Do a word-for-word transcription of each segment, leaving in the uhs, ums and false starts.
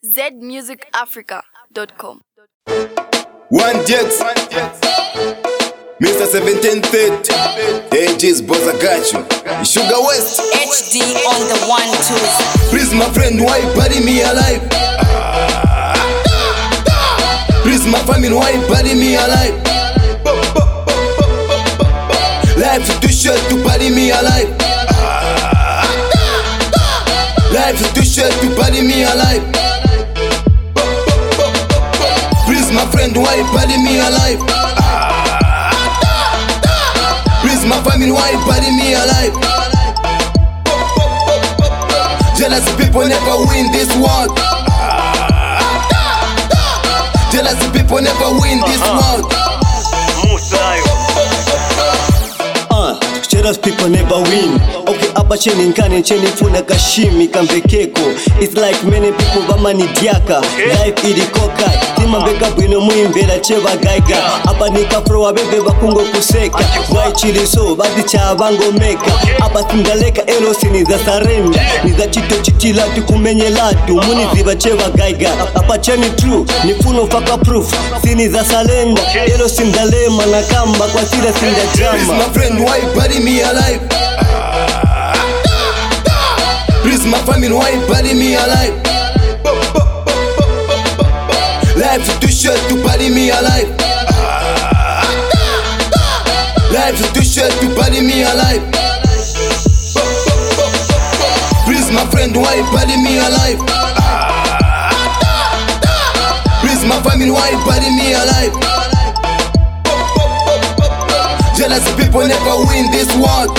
z music africa dot com. One Jets, Mister seventeen thirty, A G's boss, I got you. Sugar West, H D on the one two. Please my friend, why bury me alive? Please my family, why bury me alive? Life is too short to bury me alive. Life is too short to bury me alive. Please my friend, why bury me alive? Please my family, why bury me alive? Jealous people never win this world. Jealous people never win this world. Uh, jealous people never win. Okay, apa cheni nkane cheni funa kashimi kambekeko. It's like many people bama ni diaka. Life ilikoka. Tima beka bwino muimbera cheba gaiga. Apa nika pro abebe bakungo kuseka. Why chili so badi cha bango meka. Apa tindaleka ero sini za sarenda. Ni za chito chitila tukumenye latu. Muni ziba cheba gaiga. Apa cheni true. Ni funo faka proof. Sini za salenda. Ero sindalema na kamba kwa sida sinda drama. Please my friend, why bury me alive? Please my family, why bury me alive? Life is too short to bury me alive. Life is too short to bury me alive. Please my friend, why bury me alive? Please my family, why bury me alive? Jealous people never win this world.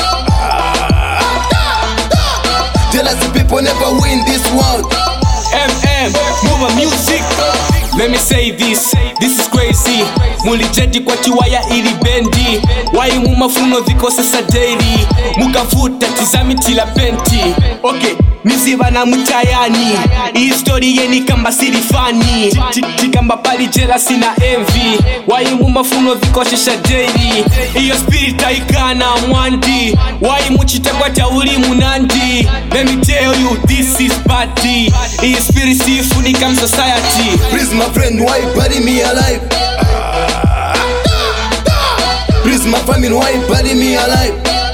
Jealous people never win this world. M M, move music. Let me say this, this is crazy. Mulijeti kwa chiwaya ili bendi. Wai mumafuno ziko sasa daily. Mukafuta tizami tila penti. Okay, miziva na mutayani. Hii story yeni kamba sirifani. Chikamba pali jealousy na envy. Wai mumafuno ziko sasa daily. Iyo spirit haikana mwandi. Wai muchita kwa tauli munandi. Let me tell you, this is party. Hii spirit sifunika society. Please my friend, why bury me alive? Please my family, why bury me alive?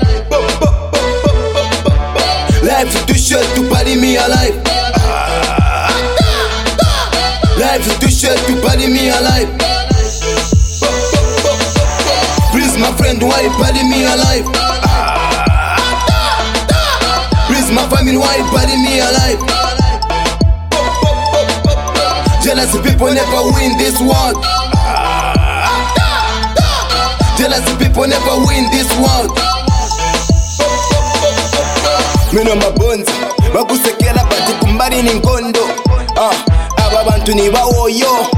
Life is too short to bury me alive. Life is too short to bury me alive. Please my friend, why bury me alive? Please my family, why bury me alive? Jealous people never win this world. Jealous people never win this world. Mino mabonzi bakusekela bati kumbari ni ngondo. Ah, aba bantu ni bawoyo.